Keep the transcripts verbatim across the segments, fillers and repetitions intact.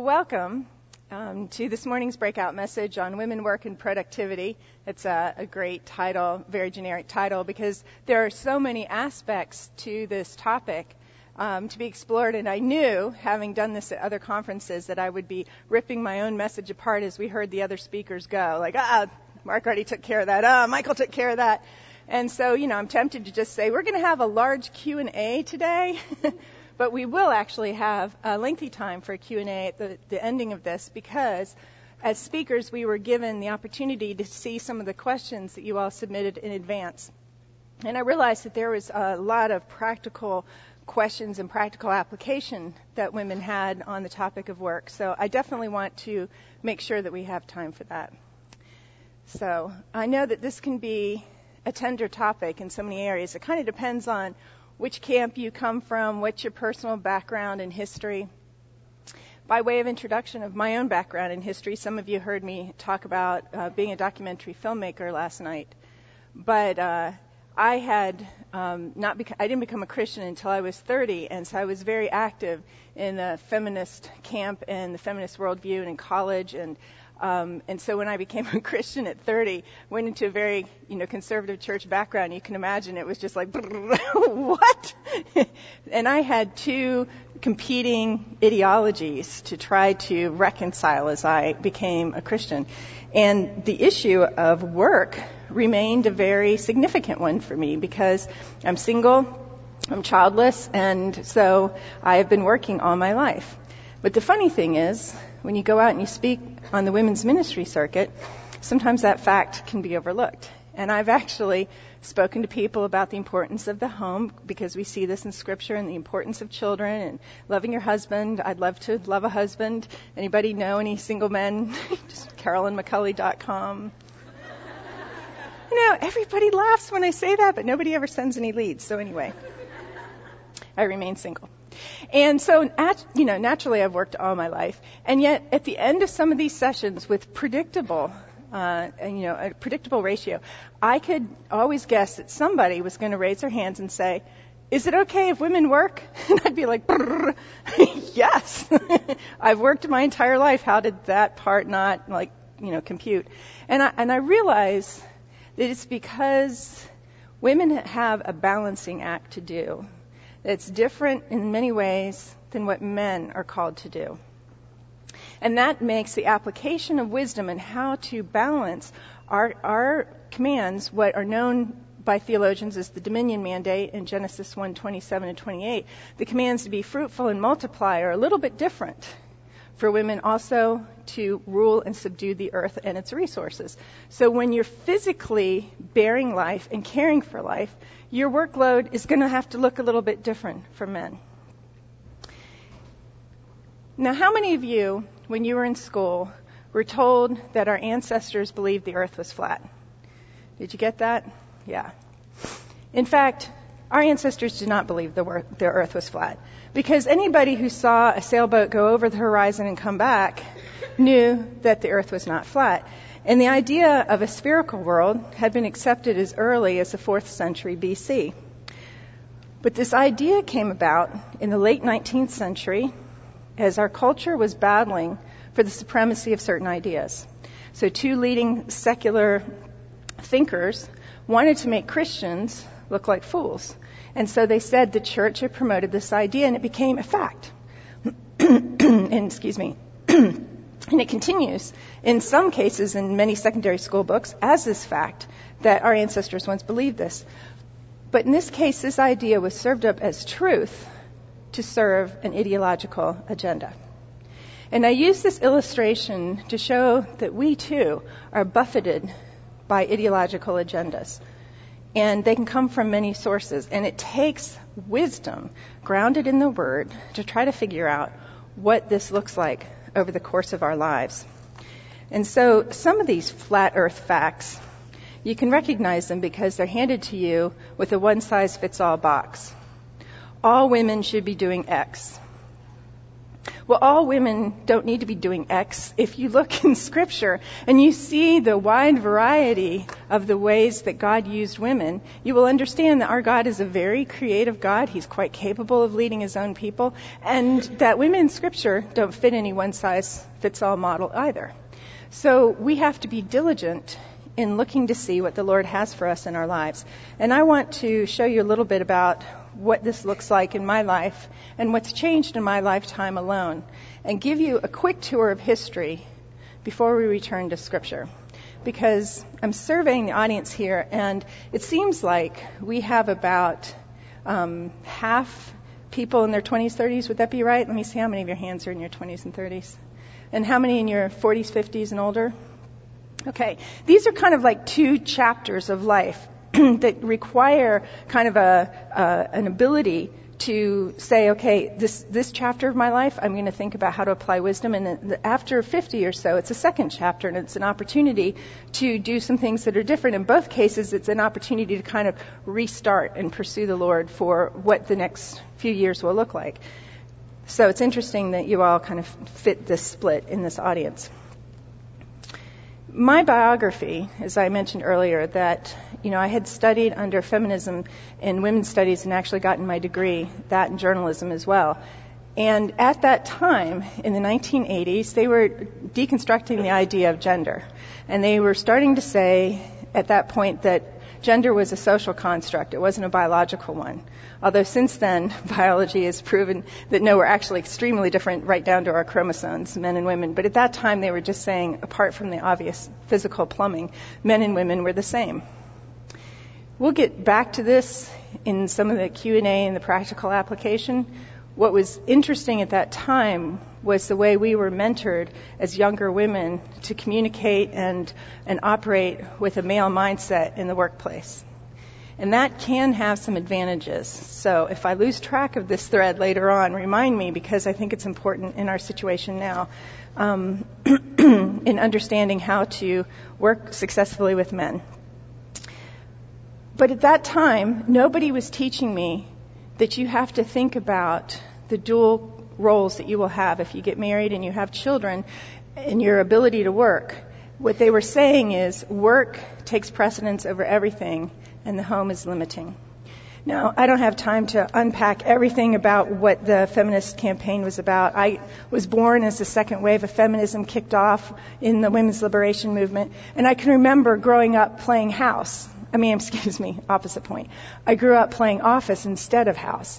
welcome um, to this morning's breakout message on women, work, and productivity. It's a, a great title, very generic title, because there are so many aspects to this topic um, to be explored. And I knew, having done this at other conferences, that I would be ripping my own message apart as we heard the other speakers go. Like, ah, Mark already took care of that. Ah, Michael took care of that. And so, you know, I'm tempted to just say, we're going to have a large Q and A today. But we will actually have a lengthy time for a Q and A at the, the ending of this, because as speakers we were given the opportunity to see some of the questions that you all submitted in advance. And I realized that there was a lot of practical questions and practical application that women had on the topic of work. So I definitely want to make sure that we have time for that. So I know that this can be a tender topic in so many areas. It kind of depends on which camp you come from, what's your personal background and history. By way of introduction of my own background and history, some of you heard me talk about uh, being a documentary filmmaker last night. But uh, I had um, not bec- I didn't become a Christian until I was thirty, and so I was very active in the feminist camp and the feminist worldview and in college. And Um, and so when I became a Christian at thirty, went into a very, you know, conservative church background, you can imagine it was just like, what? And I had two competing ideologies to try to reconcile as I became a Christian. And the issue of work remained a very significant one for me, because I'm single, I'm childless, and so I have been working all my life. But the funny thing is, when you go out and you speak on the women's ministry circuit, sometimes that fact can be overlooked. And I've actually spoken to people about the importance of the home, because we see this in Scripture, and the importance of children and loving your husband. I'd love to love a husband. Anybody know any single men? Just carolyn mccully dot com. You know, everybody laughs when I say that, but nobody ever sends any leads. So anyway, I remain single. And so, you know, naturally I've worked all my life. And yet at the end of some of these sessions with predictable, uh, you know, a predictable ratio, I could always guess that somebody was going to raise their hands and say, is it okay if women work? And I'd be like, yes. I've worked my entire life. How did that part not, like, you know, compute? And I, and I realize that it's because women have a balancing act to do. It's different in many ways than what men are called to do. And that makes the application of wisdom and how to balance our, our commands, what are known by theologians as the dominion mandate in Genesis one twenty-seven and twenty-eight. The commands to be fruitful and multiply are a little bit different for women also to rule and subdue the earth and its resources. So when you're physically bearing life and caring for life, your workload is going to have to look a little bit different for men. Now, how many of you, when you were in school, were told that our ancestors believed the earth was flat? Did you get that? Yeah. In fact, our ancestors did not believe the, wor- the earth was flat, because anybody who saw a sailboat go over the horizon and come back knew that the earth was not flat. And the idea of a spherical world had been accepted as early as the fourth century B C. But this idea came about in the late nineteenth century as our culture was battling for the supremacy of certain ideas. So two leading secular thinkers wanted to make Christians look like fools. And so they said the church had promoted this idea, and it became a fact. and excuse me. And it continues, in some cases, in many secondary school books, as this fact that our ancestors once believed this. But in this case, this idea was served up as truth to serve an ideological agenda. And I use this illustration to show that we, too, are buffeted by ideological agendas. And they can come from many sources. And it takes wisdom grounded in the Word to try to figure out what this looks like over the course of our lives. And so some of these flat earth facts, you can recognize them because they're handed to you with a one-size-fits-all box. All women should be doing X. Well, all women don't need to be doing X. If you look in Scripture and you see the wide variety of the ways that God used women, you will understand that our God is a very creative God. He's quite capable of leading his own people, and that women in Scripture don't fit any one-size-fits-all model either. So we have to be diligent in looking to see what the Lord has for us in our lives. And I want to show you a little bit about what this looks like in my life and what's changed in my lifetime alone, and give you a quick tour of history before we return to Scripture. Because I'm surveying the audience here, and it seems like we have about um, half people in their twenties, thirties. Would that be right? Let me see how many of your hands are in your twenties and thirties. And how many in your forties, fifties, and older? Okay, these are kind of like two chapters of life that require kind of a uh, an ability to say, okay, this this chapter of my life, I'm going to think about how to apply wisdom, and then after fifty or so, it's a second chapter, and it's an opportunity to do some things that are different. In both cases, it's an opportunity to kind of restart and pursue the Lord for what the next few years will look like. So it's interesting that you all kind of fit this split in this audience. My biography, as I mentioned earlier, that, you know, I had studied under feminism in women's studies and actually gotten my degree, that in journalism as well. And at that time, in the nineteen eighties, they were deconstructing the idea of gender. And they were starting to say at that point that gender was a social construct. It wasn't a biological one. Although since then, biology has proven that no, we're actually extremely different right down to our chromosomes, men and women. But at that time, they were just saying, apart from the obvious physical plumbing, men and women were the same. We'll get back to this in some of the Q and A and the practical application. What was interesting at that time was the way we were mentored as younger women to communicate and, and operate with a male mindset in the workplace. And that can have some advantages. So if I lose track of this thread later on, remind me, because I think it's important in our situation now, um, in understanding how to work successfully with men. But at that time, nobody was teaching me that you have to think about the dual roles that you will have if you get married and you have children and your ability to work. What they were saying is work takes precedence over everything, and the home is limiting. Now, I don't have time to unpack everything about what the feminist campaign was about. I was born as the second wave of feminism kicked off in the women's liberation movement, and I can remember growing up playing house. I mean, excuse me, opposite point. I grew up playing office instead of house.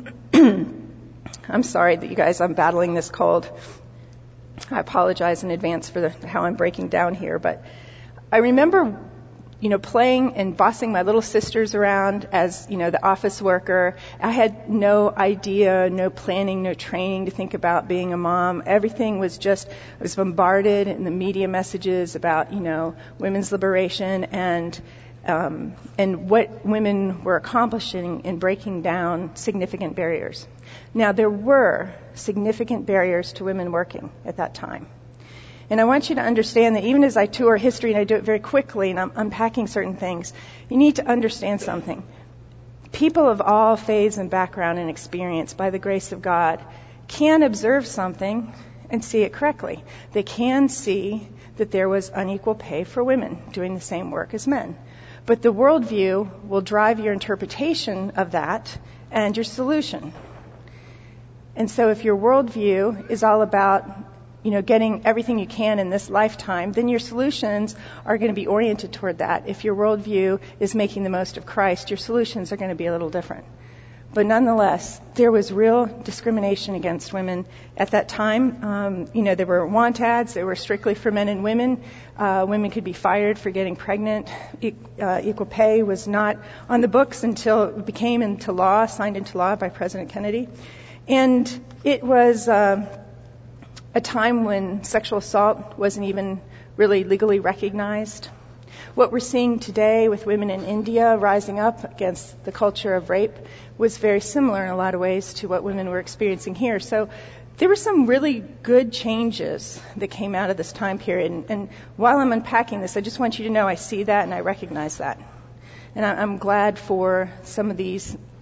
I'm sorry that you guys, I'm battling this cold. I apologize in advance for the, how I'm breaking down here, but I remember, you know, playing and bossing my little sisters around as, you know, the office worker. I had no idea, no planning, no training to think about being a mom. Everything was just, I was bombarded in the media messages about, you know, women's liberation and um, and what women were accomplishing in breaking down significant barriers. Now, there were significant barriers to women working at that time. And I want you to understand that even as I tour history, and I do it very quickly, and I'm unpacking certain things, you need to understand something. People of all faiths and background and experience, by the grace of God, can observe something and see it correctly. They can see that there was unequal pay for women doing the same work as men. But the worldview will drive your interpretation of that and your solution. And so if your worldview is all about, you know, getting everything you can in this lifetime, then your solutions are going to be oriented toward that. If your worldview is making the most of Christ, your solutions are going to be a little different. But nonetheless, there was real discrimination against women at that time. Um, you know, there were want ads. They were strictly for men and women. Uh, women could be fired for getting pregnant. E- uh, equal pay was not on the books until it became into law, signed into law by President Kennedy. And it was uh, a time when sexual assault wasn't even really legally recognized. What we're seeing today with women in India rising up against the culture of rape was very similar in a lot of ways to what women were experiencing here. So there were some really good changes that came out of this time period. And, and while I'm unpacking this, I just want you to know I see that and I recognize that. And I, I'm glad for some of these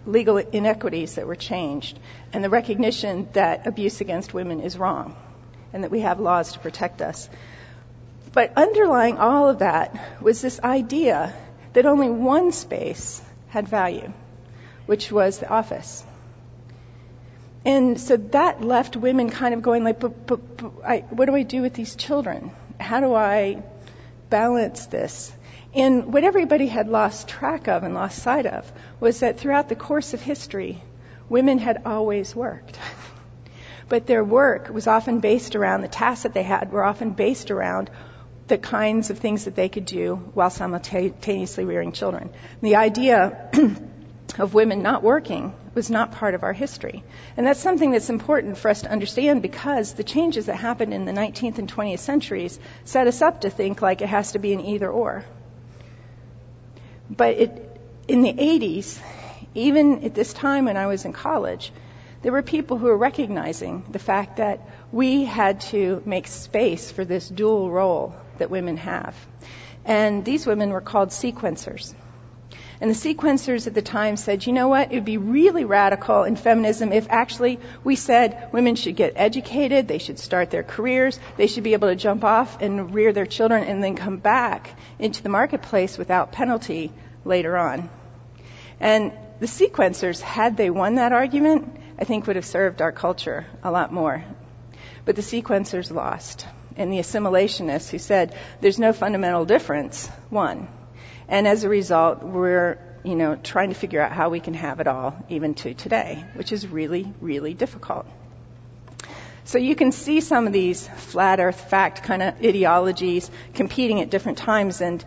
legal inequities that were changed, and the recognition that abuse against women is wrong, and that we have laws to protect us. But underlying all of that was this idea that only one space had value, which was the office. And so that left women kind of going like, but, but, but I, what do I do with these children? How do I balance this? And what everybody had lost track of and lost sight of was that throughout the course of history, women had always worked. But their work was often based around, the tasks that they had were often based around the kinds of things that they could do while simultaneously rearing children. The idea of women not working was not part of our history. And that's something that's important for us to understand, because the changes that happened in the nineteenth and twentieth centuries set us up to think like it has to be an either or. But it, in the eighties, even at this time when I was in college, there were people who were recognizing the fact that we had to make space for this dual role that women have. And these women were called sequencers. And the sequencers at the time said, you know what, it would be really radical in feminism if actually we said women should get educated, they should start their careers, they should be able to jump off and rear their children and then come back into the marketplace without penalty later on. And the sequencers, had they won that argument, I think would have served our culture a lot more. But the sequencers lost. And the assimilationists who said there's no fundamental difference won. And as a result, we're, you know, trying to figure out how we can have it all, even to today, which is really, really difficult. So you can see some of these flat earth fact kind of ideologies competing at different times. And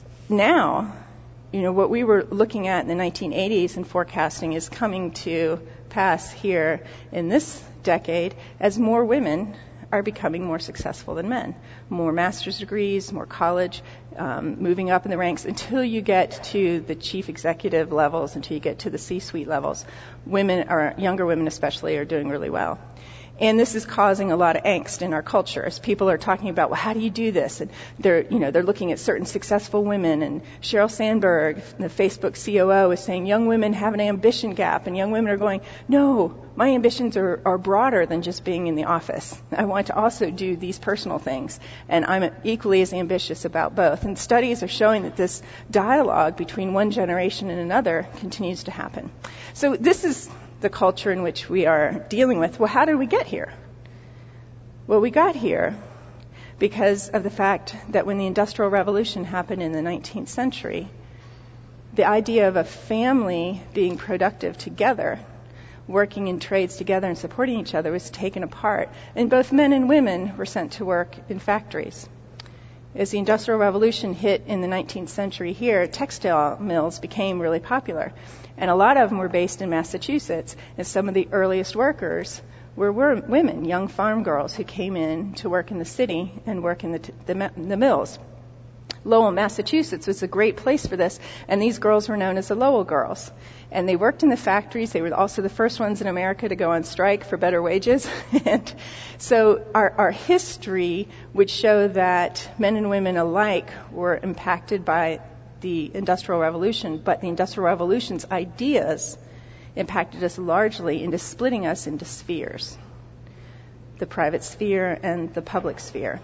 now, you know, what we were looking at in the nineteen eighties and forecasting is coming to pass here in this decade as more women are becoming more successful than men. More master's degrees, more college, um, moving up in the ranks until you get to the chief executive levels, until you get to the C-suite levels. Women, or younger women especially, are doing really well. And this is causing a lot of angst in our culture as people are talking about, well, how do you do this? And they're, you know, they're looking at certain successful women. And Sheryl Sandberg, the Facebook C O O, is saying young women have an ambition gap. And young women are going, no, my ambitions are, are broader than just being in the office. I want to also do these personal things. And I'm equally as ambitious about both. And studies are showing that this dialogue between one generation and another continues to happen. So this is the culture in which we are dealing with. Well, how did we get here? Well, we got here because of the fact that when the Industrial Revolution happened in the nineteenth century, the idea of a family being productive together, working in trades together and supporting each other, was taken apart. And both men and women were sent to work in factories. As the Industrial Revolution hit in the nineteenth century here, textile mills became really popular. And a lot of them were based in Massachusetts. And some of the earliest workers were, were women, young farm girls who came in to work in the city and work in the, t- the, the mills. Lowell, Massachusetts was a great place for this. And these girls were known as the Lowell girls. And they worked in the factories. They were also the first ones in America to go on strike for better wages. And so our, our history would show that men and women alike were impacted by the Industrial Revolution, but the Industrial Revolution's ideas impacted us largely into splitting us into spheres, the private sphere and the public sphere.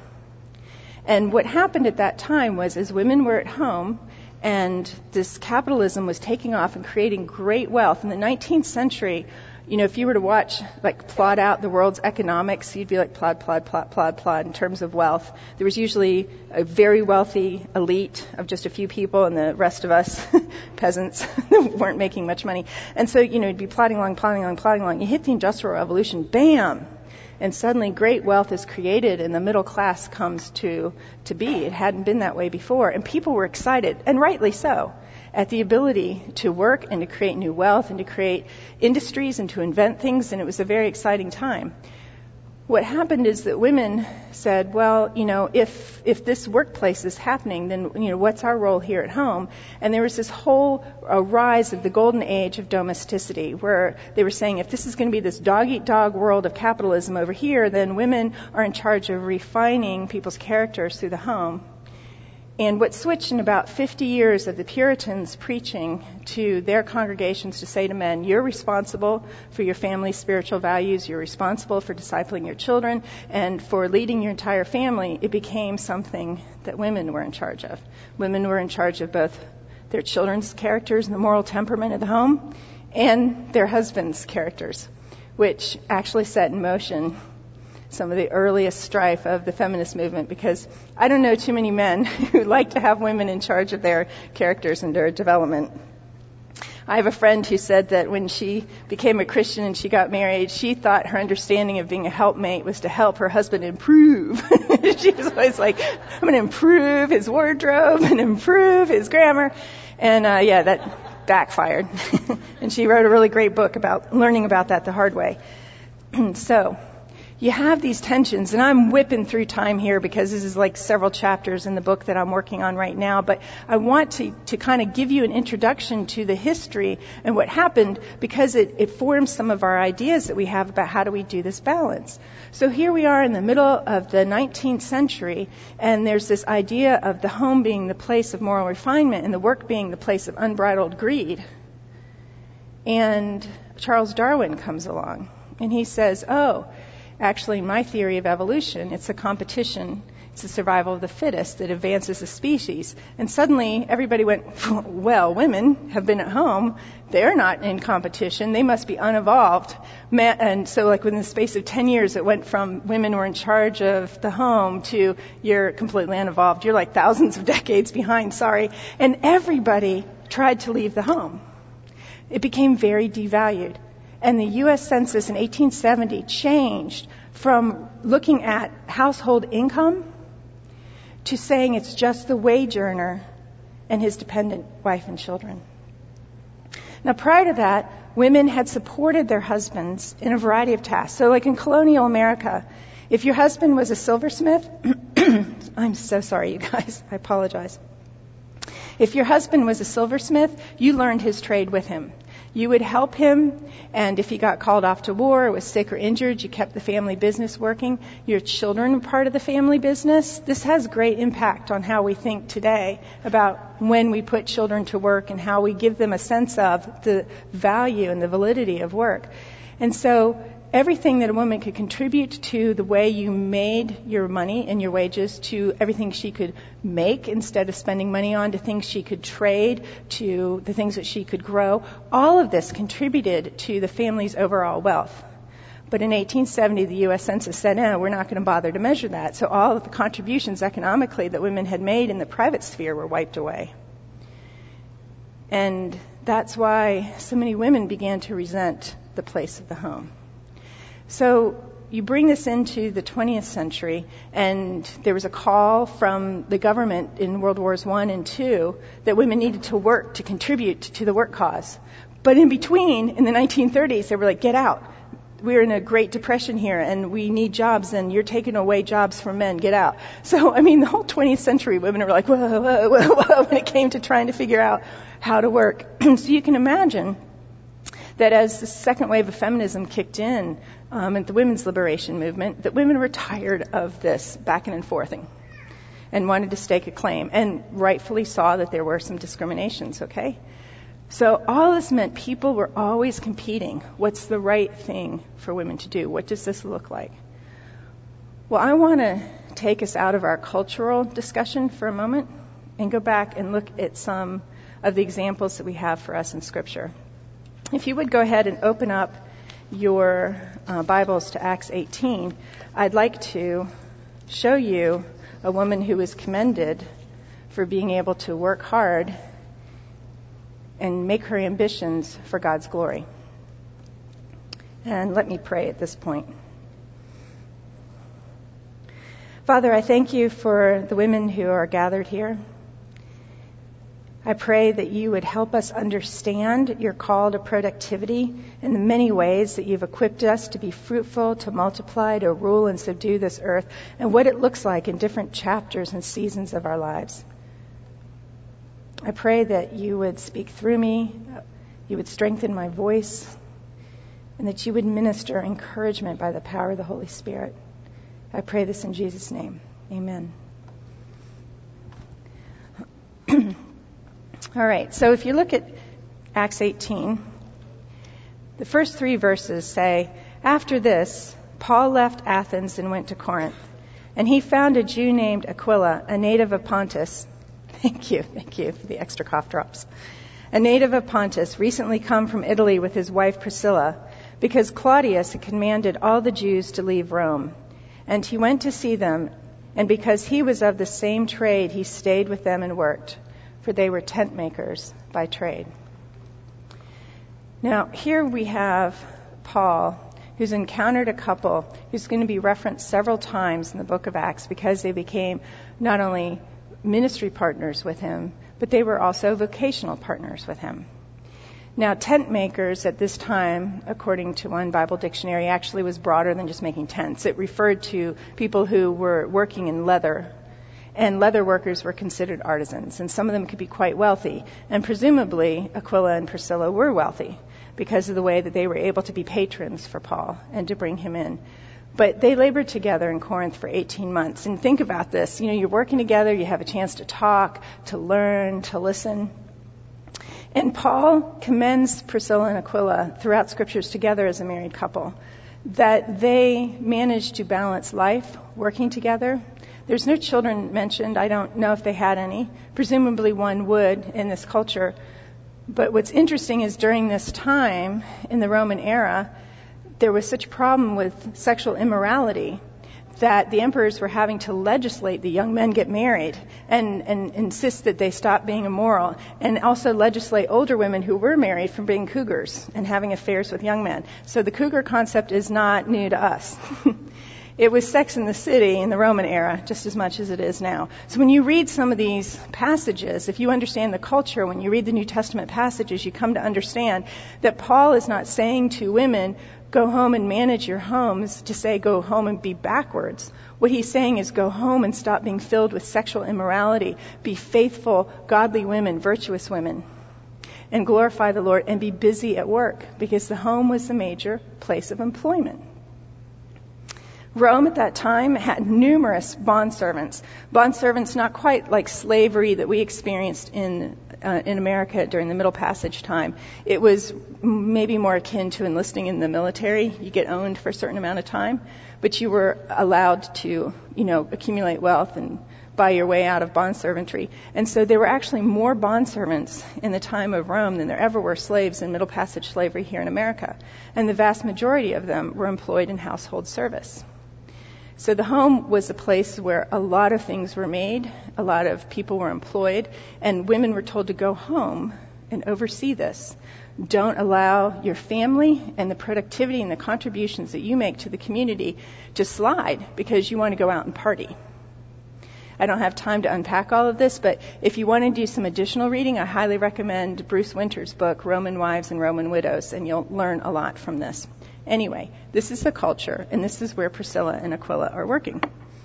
And what happened at that time was, as women were at home and this capitalism was taking off and creating great wealth in the nineteenth century, you know, if you were to watch, like, plot out the world's economics, you'd be like, plod, plod, plod, plod, plod, in terms of wealth. There was usually a very wealthy elite of just a few people, and the rest of us, peasants, weren't making much money. And so, you know, you'd be plodding along, plodding along, plodding along. You hit the Industrial Revolution, bam! And suddenly great wealth is created, and the middle class comes to, to be. It hadn't been that way before. And people were excited, and rightly so, at the ability to work and to create new wealth and to create industries and to invent things, and it was a very exciting time. What happened is that women said, well, you know, if if this workplace is happening, then, you know, what's our role here at home? And there was this whole uh, rise of the golden age of domesticity, where they were saying, if this is going to be this dog-eat-dog world of capitalism over here, then women are in charge of refining people's characters through the home. And what switched in about fifty years of the Puritans preaching to their congregations to say to men, you're responsible for your family's spiritual values, you're responsible for discipling your children, and for leading your entire family, it became something that women were in charge of. Women were in charge of both their children's characters and the moral temperament of the home, and their husbands' characters, which actually set in motion some of the earliest strife of the feminist movement, because I don't know too many men who like to have women in charge of their characters and their development. I have a friend who said that when she became a Christian and she got married, she thought her understanding of being a helpmate was to help her husband improve. She was always like, I'm going to improve his wardrobe and improve his grammar. And uh, yeah, that backfired. And she wrote a really great book about learning about that the hard way. So, you have these tensions, and I'm whipping through time here because this is like several chapters in the book that I'm working on right now, but I want to, to kind of give you an introduction to the history and what happened, because it, it forms some of our ideas that we have about how do we do this balance. So here we are in the middle of the nineteenth century, and there's this idea of the home being the place of moral refinement and the work being the place of unbridled greed. And Charles Darwin comes along, and he says, oh, actually, my theory of evolution, it's a competition. It's the survival of the fittest that advances the species. And suddenly, everybody went, well, women have been at home. They're not in competition. They must be unevolved. And so, like, within the space of ten years, it went from women were in charge of the home to you're completely unevolved. You're like thousands of decades behind, sorry. And everybody tried to leave the home. It became very devalued. And the U S Census in eighteen seventy changed from looking at household income to saying it's just the wage earner and his dependent wife and children. Now, prior to that, women had supported their husbands in a variety of tasks. So like in colonial America, if your husband was a silversmith, I'm so sorry, you guys, I apologize. If your husband was a silversmith, you learned his trade with him. You would help him, and if he got called off to war or was sick or injured, you kept the family business working. Your children were part of the family business. This has great impact on how we think today about when we put children to work and how we give them a sense of the value and the validity of work. And so everything that a woman could contribute to the way you made your money and your wages, to everything she could make instead of spending money on, to things she could trade, to the things that she could grow, all of this contributed to the family's overall wealth. But in eighteen seventy, the U S Census said, no, we're not going to bother to measure that. So all of the contributions economically that women had made in the private sphere were wiped away. And that's why so many women began to resent the place of the home. So you bring this into the twentieth century, and there was a call from the government in World Wars One and Two that women needed to work to contribute to the work cause. But in between, in the nineteen thirties, they were like, get out. We're in a Great Depression here, and we need jobs, and you're taking away jobs from men. Get out. So, I mean, the whole twentieth century, women were like, whoa, whoa, whoa, whoa, when it came to trying to figure out how to work. So you can imagine that as the second wave of feminism kicked in, um, at the women's liberation movement, that women were tired of this backing and forthing and wanted to stake a claim, and rightfully saw that there were some discriminations, okay? So all this meant people were always competing. What's the right thing for women to do? What does this look like? Well, I want to take us out of our cultural discussion for a moment and go back and look at some of the examples that we have for us in Scripture. If you would go ahead and open up your uh, Bibles to Acts eighteen, I'd like to show you a woman who was commended for being able to work hard and make her ambitions for God's glory. And let me pray at this point. Father, I thank you for the women who are gathered here. I pray that you would help us understand your call to productivity in the many ways that you've equipped us to be fruitful, to multiply, to rule and subdue this earth, and what it looks like in different chapters and seasons of our lives. I pray that you would speak through me, you would strengthen my voice, and that you would minister encouragement by the power of the Holy Spirit. I pray this in Jesus' name. Amen. All right, so if you look at Acts eighteen, the first three verses say, "After this, Paul left Athens and went to Corinth, and he found a Jew named Aquila, a native of Pontus." Thank you, thank you for the extra cough drops. "A native of Pontus, recently come from Italy with his wife Priscilla, because Claudius had commanded all the Jews to leave Rome. And he went to see them, and because he was of the same trade, he stayed with them and worked, for they were tent makers by trade." Now, here we have Paul, who's encountered a couple who's going to be referenced several times in the book of Acts because they became not only ministry partners with him, but they were also vocational partners with him. Now, tent makers at this time, according to one Bible dictionary, actually was broader than just making tents. It referred to people who were working in leather, and leather workers were considered artisans, and some of them could be quite wealthy. And presumably, Aquila and Priscilla were wealthy because of the way that they were able to be patrons for Paul and to bring him in. But they labored together in Corinth for eighteen months. And think about this. You know, you're working together, you have a chance to talk, to learn, to listen. And Paul commends Priscilla and Aquila throughout Scriptures together as a married couple, that they managed to balance life working together. There's no children mentioned. I don't know if they had any. Presumably one would in this culture. But what's interesting is during this time in the Roman era, there was such a problem with sexual immorality that the emperors were having to legislate the young men get married and, and insist that they stop being immoral, and also legislate older women who were married from being cougars and having affairs with young men. So the cougar concept is not new to us. It was Sex in the City in the Roman era just as much as it is now. So when you read some of these passages, if you understand the culture, when you read the New Testament passages, you come to understand that Paul is not saying to women, go home and manage your homes, to say go home and be backwards. What he's saying is go home and stop being filled with sexual immorality. Be faithful, godly women, virtuous women, and glorify the Lord and be busy at work, because the home was the major place of employment. Rome at that time had numerous bondservants. Bondservants not quite like slavery that we experienced in uh, in America during the Middle Passage time. It was maybe more akin to enlisting in the military. You get owned for a certain amount of time, but you were allowed to, you know, accumulate wealth and buy your way out of bondservantry. And so there were actually more bondservants in the time of Rome than there ever were slaves in Middle Passage slavery here in America. And the vast majority of them were employed in household service. So the home was a place where a lot of things were made, a lot of people were employed, and women were told to go home and oversee this. Don't allow your family and the productivity and the contributions that you make to the community to slide because you want to go out and party. I don't have time to unpack all of this, but if you want to do some additional reading, I highly recommend Bruce Winter's book, Roman Wives and Roman Widows, and you'll learn a lot from this. Anyway, this is the culture, and this is where Priscilla and Aquila are working.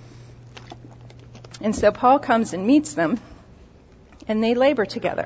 And so Paul comes and meets them, and they labor together.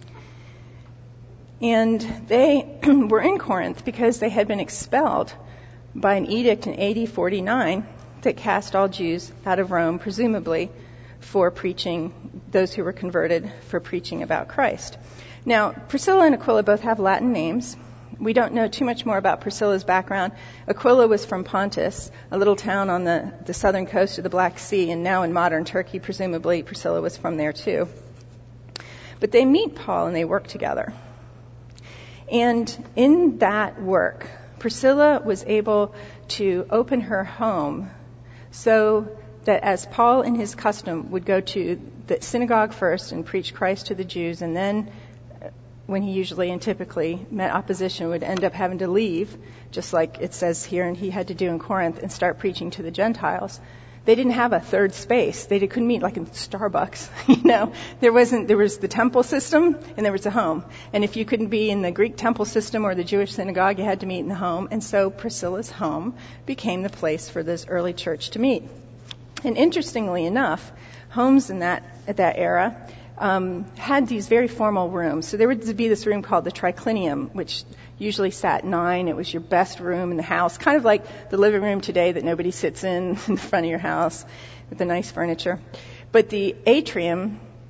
And they were in Corinth because they had been expelled by an edict in A D forty-nine that cast all Jews out of Rome, presumably for preaching, those who were converted for preaching about Christ. Now, Priscilla and Aquila both have Latin names. We don't know too much more about Priscilla's background. Aquila was from Pontus, a little town on the, the southern coast of the Black Sea, and now in modern Turkey, presumably Priscilla was from there too. But they meet Paul and they work together. And in that work, Priscilla was able to open her home so that as Paul in his custom would go to the synagogue first and preach Christ to the Jews, and then when he usually and typically met opposition, would end up having to leave, just like it says here and he had to do in Corinth, and start preaching to the Gentiles. They didn't have a third space. They couldn't meet like in Starbucks, you know. There wasn't. There was the temple system and there was a home. And if you couldn't be in the Greek temple system or the Jewish synagogue, you had to meet in the home. And so Priscilla's home became the place for this early church to meet. And interestingly enough, homes in that at that era Um, had these very formal rooms. So there would be this room called the triclinium, which usually sat nine. It was your best room in the house, kind of like the living room today that nobody sits in in the front of your house with the nice furniture. But the atrium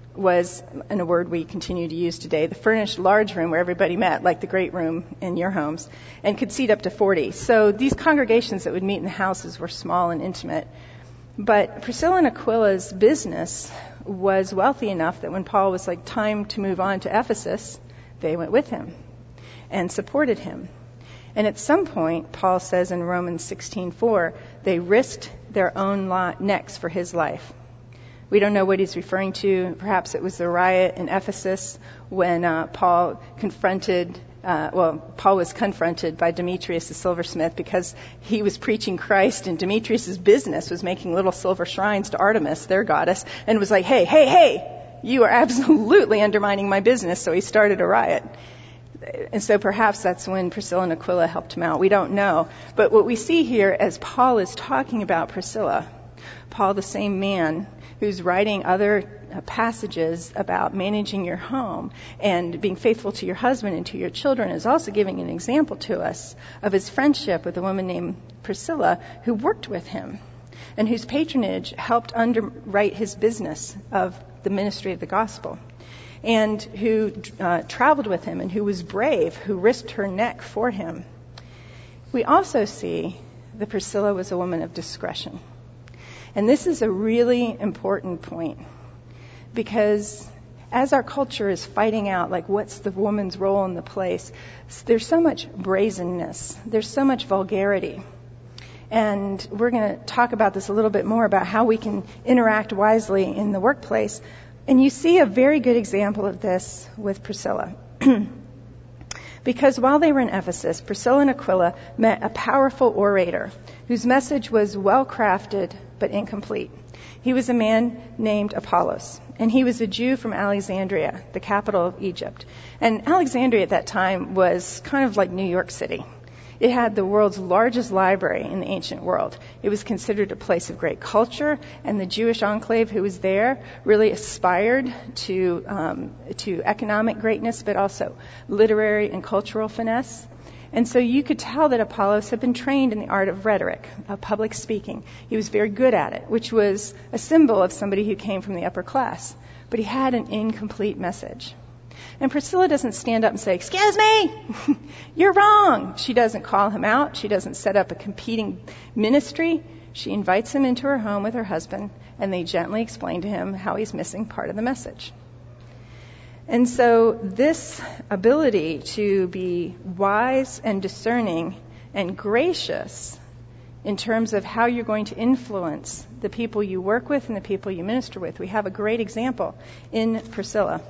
was, and a word we continue to use today, the furnished large room where everybody met, like the great room in your homes, and could seat up to forty. So these congregations that would meet in the houses were small and intimate. But Priscilla and Aquila's business was wealthy enough that when Paul was like, time to move on to Ephesus, they went with him and supported him. And at some point, Paul says in Romans sixteen four, they risked their own necks for his life. We don't know what he's referring to. Perhaps it was the riot in Ephesus when uh, Paul confronted, uh, well, Paul was confronted by Demetrius the silversmith because he was preaching Christ, and Demetrius's business was making little silver shrines to Artemis, their goddess, and was like, hey, hey, hey, you are absolutely undermining my business. So he started a riot. And so perhaps that's when Priscilla and Aquila helped him out. We don't know. But what we see here as Paul is talking about Priscilla, Paul, the same man who's writing other passages about managing your home and being faithful to your husband and to your children, is also giving an example to us of his friendship with a woman named Priscilla who worked with him and whose patronage helped underwrite his business of the ministry of the gospel, and who uh, traveled with him and who was brave, who risked her neck for him. We also see that Priscilla was a woman of discretion. And this is a really important point, because as our culture is fighting out, like, what's the woman's role in the place, there's so much brazenness, there's so much vulgarity. And we're going to talk about this a little bit more, about how we can interact wisely in the workplace. And you see a very good example of this with Priscilla. Because while they were in Ephesus, Priscilla and Aquila met a powerful orator whose message was well-crafted but incomplete. He was a man named Apollos, and he was a Jew from Alexandria, the capital of Egypt. And Alexandria at that time was kind of like New York City. It had the world's largest library in the ancient world. It was considered a place of great culture, and the Jewish enclave who was there really aspired to um, to economic greatness, but also literary and cultural finesse. And so you could tell that Apollos had been trained in the art of rhetoric, of public speaking. He was very good at it, which was a symbol of somebody who came from the upper class. But he had an incomplete message. And Priscilla doesn't stand up and say, "Excuse me, you're wrong." She doesn't call him out. She doesn't set up a competing ministry. She invites him into her home with her husband, and they gently explain to him how he's missing part of the message. And so this ability to be wise and discerning and gracious in terms of how you're going to influence the people you work with and the people you minister with, we have a great example in Priscilla.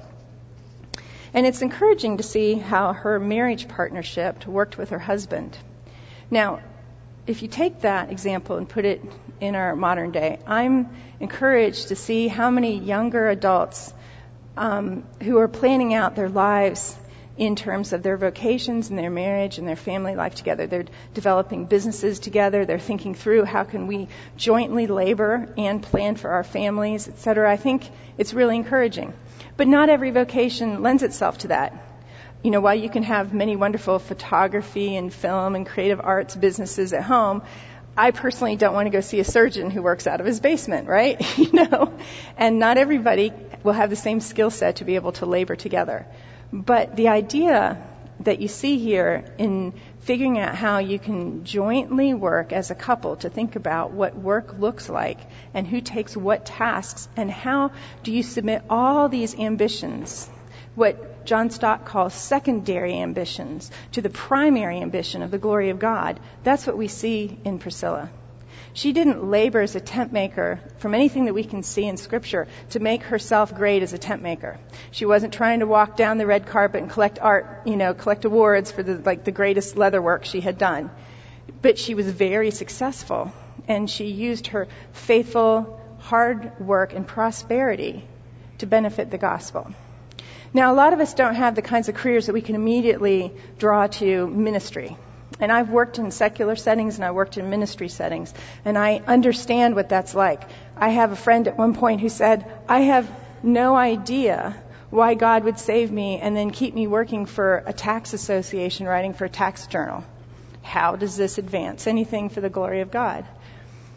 And it's encouraging to see how her marriage partnership worked with her husband. Now, if you take that example and put it in our modern day, I'm encouraged to see how many younger adults um, who are planning out their lives in terms of their vocations and their marriage and their family life together. They're developing businesses together. They're thinking through how can we jointly labor and plan for our families, et cetera. I think it's really encouraging. But not every vocation lends itself to that. You know, while you can have many wonderful photography and film and creative arts businesses at home, I personally don't want to go see a surgeon who works out of his basement, right? You know, and not everybody will have the same skill set to be able to labor together. But the idea that you see here in figuring out how you can jointly work as a couple to think about what work looks like and who takes what tasks and how do you submit all these ambitions, what John Stott calls secondary ambitions, to the primary ambition of the glory of God. That's what we see in Priscilla. She didn't labor as a tent maker, from anything that we can see in Scripture, to make herself great as a tent maker. She wasn't trying to walk down the red carpet and collect art, you know, collect awards for the like the greatest leather work she had done. But she was very successful, and she used her faithful, hard work and prosperity to benefit the gospel. Now, a lot of us don't have the kinds of careers that we can immediately draw to ministry. And I've worked in secular settings and I worked in ministry settings, and I understand what that's like. I have a friend at one point who said, "I have no idea why God would save me and then keep me working for a tax association writing for a tax journal. How does this advance anything for the glory of God?"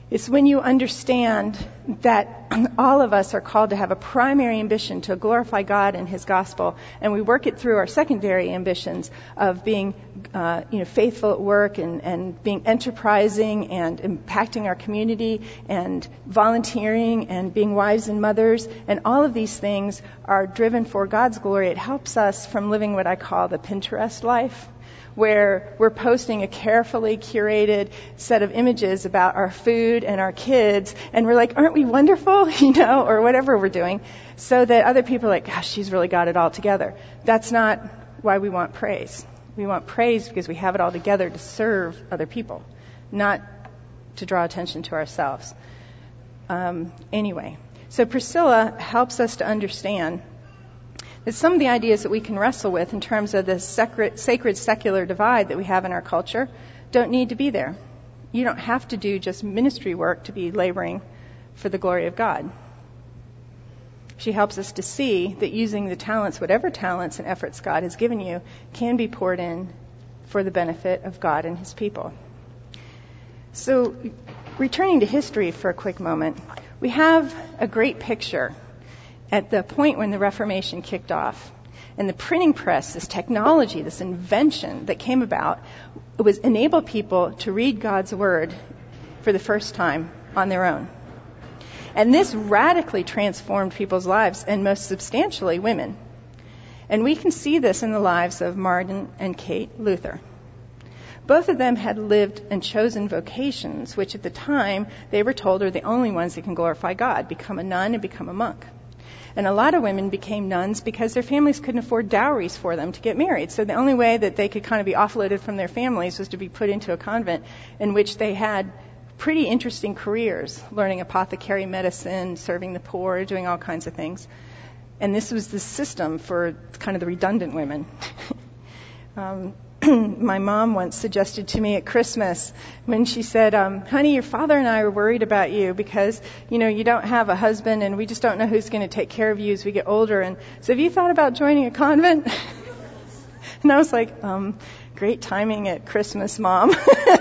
It's when you understand that all of us are called to have a primary ambition to glorify God and His gospel, and we work it through our secondary ambitions of being, uh, you know, faithful at work and, and being enterprising and impacting our community and volunteering and being wives and mothers, and all of these things are driven for God's glory. It helps us from living what I call the Pinterest life, where we're posting a carefully curated set of images about our food and our kids, and we're like, aren't we wonderful, you know, or whatever we're doing, so that other people are like, gosh, she's really got it all together. That's not why we want praise. We want praise because we have it all together to serve other people, not to draw attention to ourselves. Um, anyway, so Priscilla helps us to understand that some of the ideas that we can wrestle with in terms of the sacred, sacred secular divide that we have in our culture don't need to be there. You don't have to do just ministry work to be laboring for the glory of God. She helps us to see that using the talents, whatever talents and efforts God has given you, can be poured in for the benefit of God and His people. So, returning to history for a quick moment, we have a great picture at the point when the Reformation kicked off. And the printing press, this technology, this invention that came about, was enable people to read God's Word for the first time on their own. And this radically transformed people's lives, and most substantially women. And we can see this in the lives of Martin and Kate Luther. Both of them had lived and chosen vocations, which at the time they were told are the only ones that can glorify God, become a nun and become a monk. And a lot of women became nuns because their families couldn't afford dowries for them to get married. So the only way that they could kind of be offloaded from their families was to be put into a convent in which they had pretty interesting careers, learning apothecary medicine, serving the poor, doing all kinds of things. And this was the system for kind of the redundant women. um, my mom once suggested to me at Christmas when she said, um, honey, your father and I are worried about you because, you know, you don't have a husband and we just don't know who's going to take care of you as we get older. And so have you thought about joining a convent? And I was like, um, great timing at Christmas, Mom.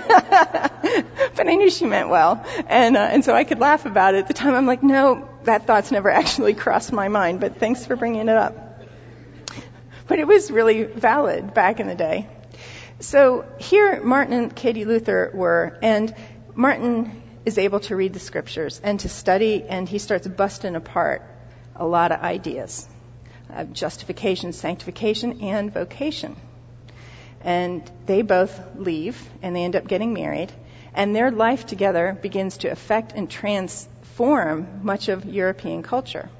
But I knew she meant well. And, uh, and so I could laugh about it. At the time, I'm like, no, that thought's never actually crossed my mind, but thanks for bringing it up. But it was really valid back in the day. So here Martin and Katie Luther were, and Martin is able to read the scriptures and to study, and he starts busting apart a lot of ideas of justification, sanctification, and vocation. And they both leave, and they end up getting married, and their life together begins to affect and transform much of European culture.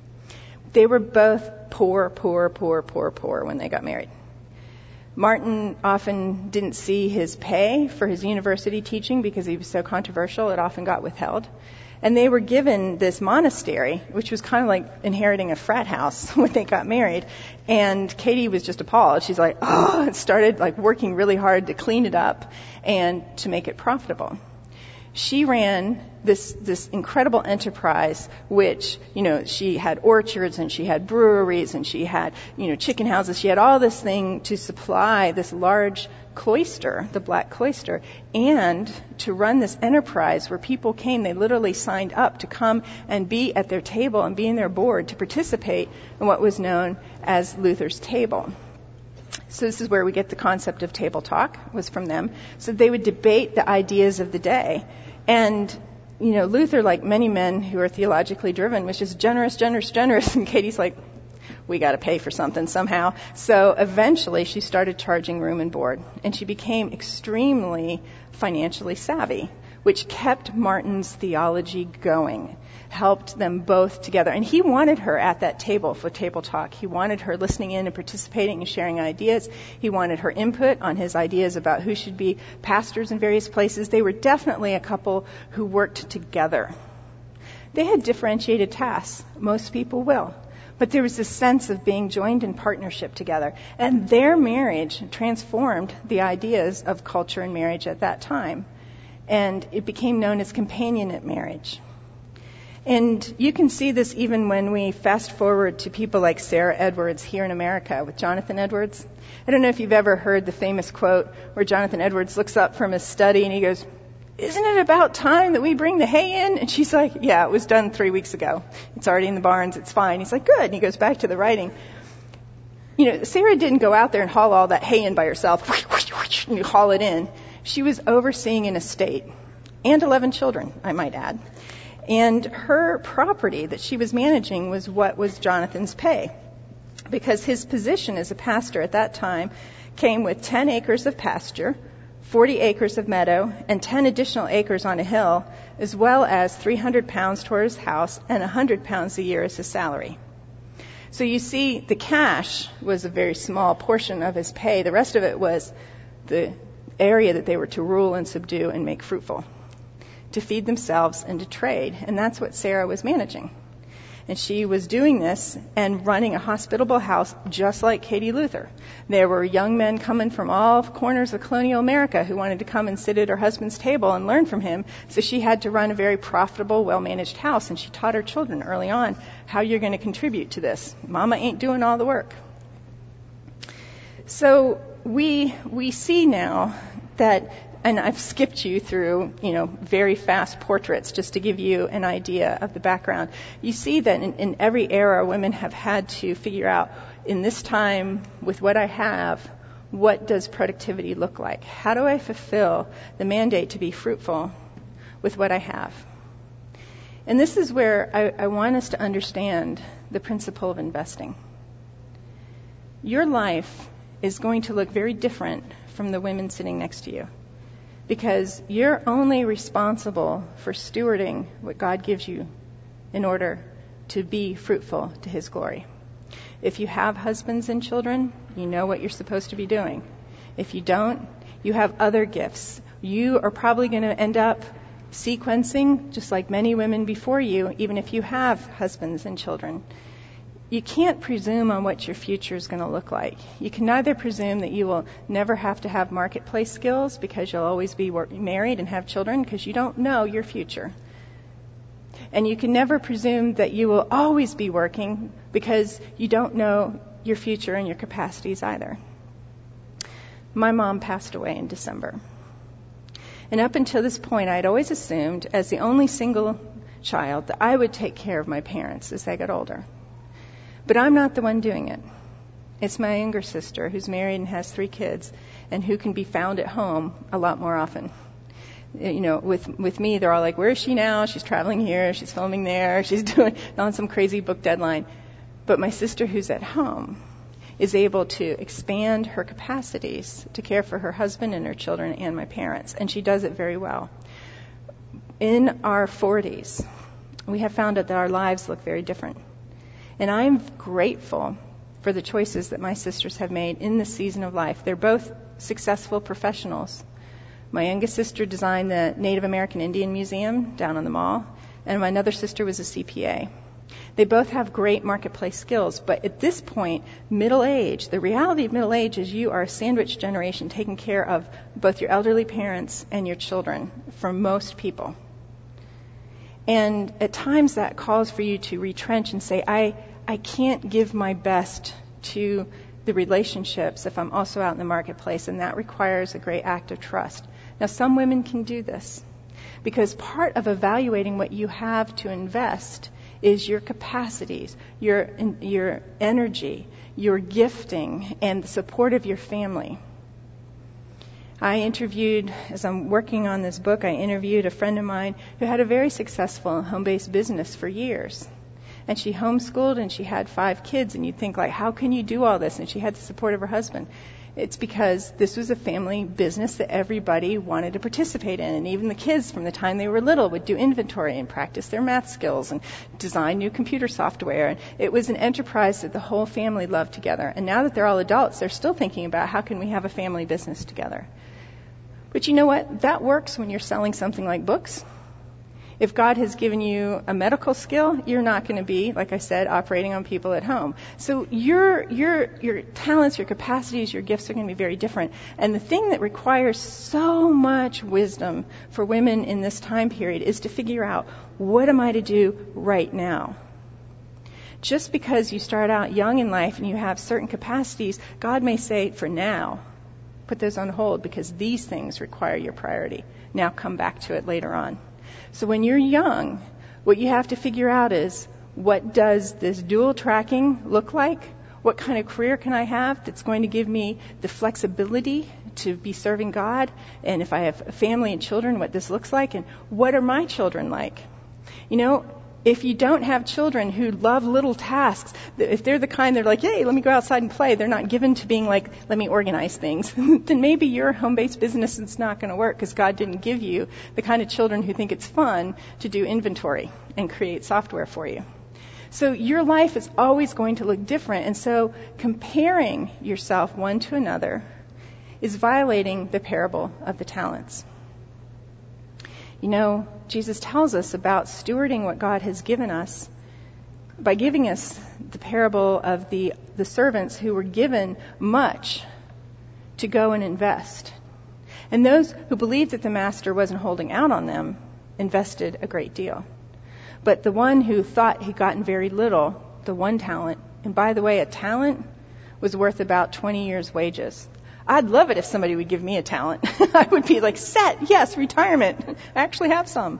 They were both poor, poor, poor, poor, poor when they got married. Martin often didn't see his pay for his university teaching because he was so controversial, it often got withheld. And they were given this monastery, which was kind of like inheriting a frat house when they got married. And Katie was just appalled. She's like, oh, and started like working really hard to clean it up and to make it profitable. She ran this this incredible enterprise, which, you know, she had orchards and she had breweries and she had, you know, chicken houses. She had all this thing to supply this large cloister, the Black Cloister, and to run this enterprise where people came, they literally signed up to come and be at their table and be in their board to participate in what was known as Luther's table. So this is where we get the concept of table talk, was from them. So they would debate the ideas of the day. And, you know, Luther, like many men who are theologically driven, was just generous, generous, generous. And Katie's like, we got to pay for something somehow. So eventually she started charging room and board. And she became extremely financially savvy, which kept Martin's theology going, helped them both together. And he wanted her at that table for table talk. He wanted her listening in and participating and sharing ideas. He wanted her input on his ideas about who should be pastors in various places. They were definitely a couple who worked together. They had differentiated tasks. Most people will. But there was this sense of being joined in partnership together. And their marriage transformed the ideas of culture and marriage at that time. And it became known as companionate marriage. And you can see this even when we fast forward to people like Sarah Edwards here in America with Jonathan Edwards. I don't know if you've ever heard the famous quote where Jonathan Edwards looks up from his study and he goes, isn't it about time that we bring the hay in? And she's like, yeah, it was done three weeks ago. It's already in the barns. It's fine. He's like, good. And he goes back to the writing. You know, Sarah didn't go out there and haul all that hay in by herself and haul it in. She was overseeing an estate and eleven children, I might add. And her property that she was managing was what was Jonathan's pay, because his position as a pastor at that time came with ten acres of pasture, forty acres of meadow, and ten additional acres on a hill, as well as three hundred pounds toward his house and one hundred pounds a year as his salary. So you see, the cash was a very small portion of his pay. The rest of it was the area that they were to rule and subdue and make fruitful, to feed themselves and to trade. And that's what Sarah was managing. And she was doing this and running a hospitable house just like Katie Luther. There were young men coming from all corners of colonial America who wanted to come and sit at her husband's table and learn from him. So she had to run a very profitable, well-managed house. And she taught her children early on how you're going to contribute to this. Mama ain't doing all the work. So we we see now that, and I've skipped you through, you know, very fast portraits just to give you an idea of the background. You see that in, in every era, women have had to figure out, in this time, with what I have, what does productivity look like? How do I fulfill the mandate to be fruitful with what I have? And this is where I, I want us to understand the principle of investing. Your life is going to look very different from the women sitting next to you, because you're only responsible for stewarding what God gives you in order to be fruitful to His glory. If you have husbands and children, you know what you're supposed to be doing. If you don't, you have other gifts. You are probably going to end up sequencing, just like many women before you, even if you have husbands and children. You can't presume on what your future is going to look like. You can neither presume that you will never have to have marketplace skills because you'll always be work- married and have children, because you don't know your future. And you can never presume that you will always be working because you don't know your future and your capacities either. My mom passed away in December. And up until this point, I'd always assumed, as the only single child, that I would take care of my parents as they got older. But I'm not the one doing it. It's my younger sister, who's married and has three kids, and who can be found at home a lot more often. You know, with with me, they're all like, where is she now? She's traveling here, she's filming there, she's doing on some crazy book deadline. But my sister, who's at home, is able to expand her capacities to care for her husband and her children and my parents, and she does it very well. In our forties, we have found out that our lives look very different. And I'm grateful for the choices that my sisters have made in this season of life. They're both successful professionals. My youngest sister designed the Native American Indian Museum down on the mall, and my other sister was a C P A. They both have great marketplace skills, but at this point, middle age, the reality of middle age is you are a sandwich generation taking care of both your elderly parents and your children for most people. And at times that calls for you to retrench and say, I, I can't give my best to the relationships if I'm also out in the marketplace, and that requires a great act of trust. Now, some women can do this, because part of evaluating what you have to invest is your capacities, your, your energy, your gifting, and the support of your family. I interviewed, as I'm working on this book, I interviewed a friend of mine who had a very successful home-based business for years. And she homeschooled and she had five kids, and you'd think, like, how can you do all this? And she had the support of her husband. It's because this was a family business that everybody wanted to participate in. And even the kids, from the time they were little, would do inventory and practice their math skills and design new computer software. And it was an enterprise that the whole family loved together. And now that they're all adults, they're still thinking about how can we have a family business together. But you know what? That works when you're selling something like books. If God has given you a medical skill, you're not going to be, like I said, operating on people at home. So your your your talents, your capacities, your gifts are going to be very different. And the thing that requires so much wisdom for women in this time period is to figure out, what am I to do right now? Just because you start out young in life and you have certain capacities, God may say, for now, put those on hold, because these things require your priority. now come back to it later on. So when you're young, what you have to figure out is, what does this dual tracking look like? What kind of career can I have that's going to give me the flexibility to be serving God? And if I have a family and children, what this looks like? And what are my children like? You know, if you don't have children who love little tasks, if they're the kind that are like, hey, let me go outside and play, they're not given to being like, let me organize things, then maybe your home-based business is not going to work because God didn't give you the kind of children who think it's fun to do inventory and create software for you. So your life is always going to look different. And so comparing yourself one to another is violating the parable of the talents. You know, Jesus tells us about stewarding what God has given us by giving us the parable of the, the servants who were given much to go and invest. And those who believed that the master wasn't holding out on them invested a great deal. But the one who thought he'd gotten very little, the one talent, and by the way, a talent was worth about twenty years' wages. I'd love it if somebody would give me a talent. I would be like, set, yes, retirement. I actually have some.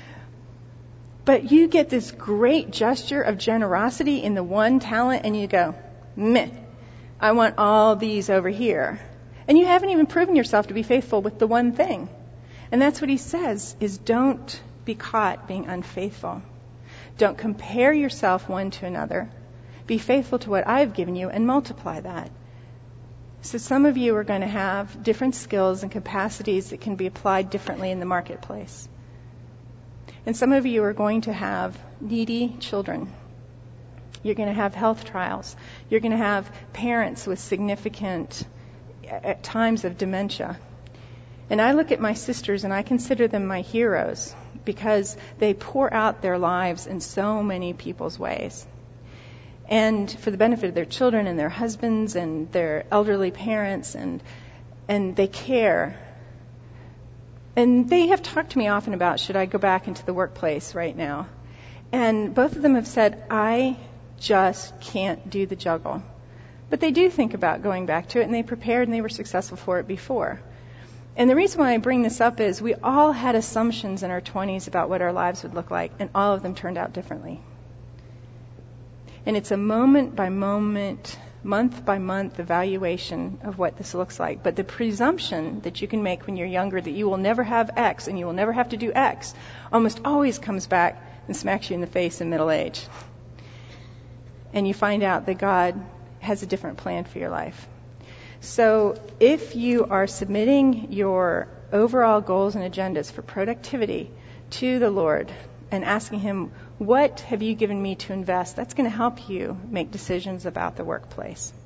But you get this great gesture of generosity in the one talent, and you go, meh, I want all these over here. And you haven't even proven yourself to be faithful with the one thing. And that's what he says, is don't be caught being unfaithful. Don't compare yourself one to another. Be faithful to what I've given you and multiply that. So some of you are going to have different skills and capacities that can be applied differently in the marketplace. And some of you are going to have needy children. You're going to have health trials. You're going to have parents with significant, at times of dementia. And I look at my sisters and I consider them my heroes because they pour out their lives in so many people's ways. And for the benefit of their children and their husbands and their elderly parents, and and they care. And they have talked to me often about, should I go back into the workplace right now? And both of them have said, I just can't do the juggle. But they do think about going back to it, and they prepared and they were successful for it before. And the reason why I bring this up is we all had assumptions in our twenties about what our lives would look like, and all of them turned out differently. And it's a moment by moment, month by month evaluation of what this looks like. But the presumption that you can make when you're younger that you will never have X and you will never have to do X almost always comes back and smacks you in the face in middle age. And you find out that God has a different plan for your life. So if you are submitting your overall goals and agendas for productivity to the Lord and asking Him, what have you given me to invest? That's going to help you make decisions about the workplace.